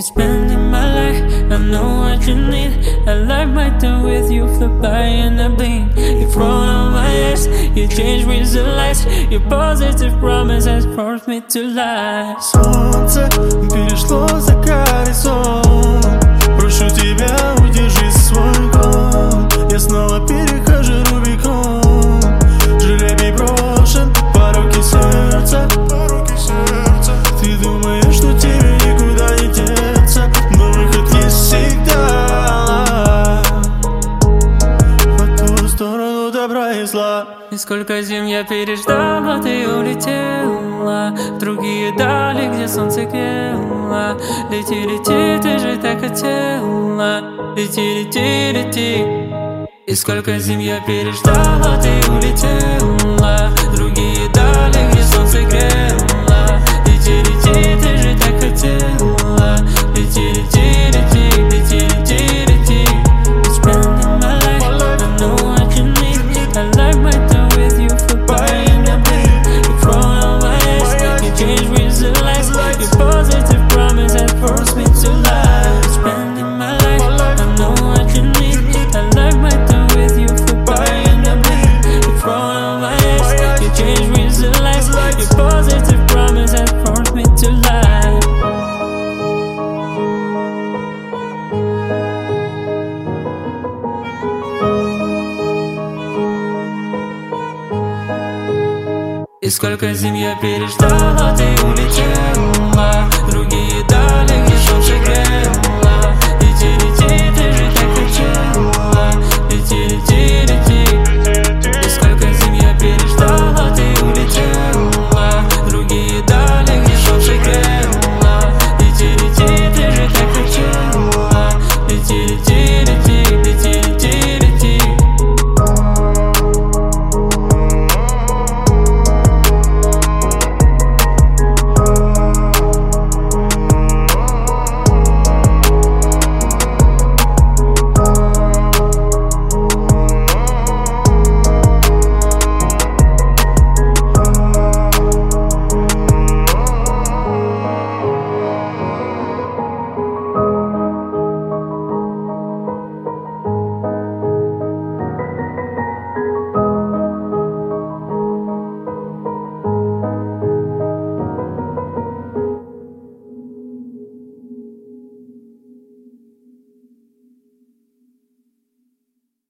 It's spending my life, I know what you need. I like my time with you, fly by in a blink. You front on my eyes, you change with the lights. Your positive promise has brought me to life. Солнце перешло за горизонт. Прошу тебя, удержи свой гон. Я снова перехожу Рубикон. Жребий брошен, пороки сердца. Ты думаешь, что тебе никуда не деться, но выход есть всегда. По ту сторону добра и зла. И сколько зим я переждал, а ты улетела в другие дали, где солнце грело. Лети, лети, ты же так хотела. Лети, лети, лети. И сколько зим я переждал, а ты улетела в другие дали, где солнце грело. Лети, лети, ты же так хотела. Лети, лети, лети, лети, лети, лети. It's spending my life, I know what you need. I like my time with you, fly by in a blink. You front on my eyes, you change with the lights. Your positive promise has forced me to lie. It's spending my life, I know what you need. I like my time with you, fly by in a blink. You front on my eyes, you change with the lights. Your positive promise has forced me to lie. И сколько зим я переждал, а ты улетела в другие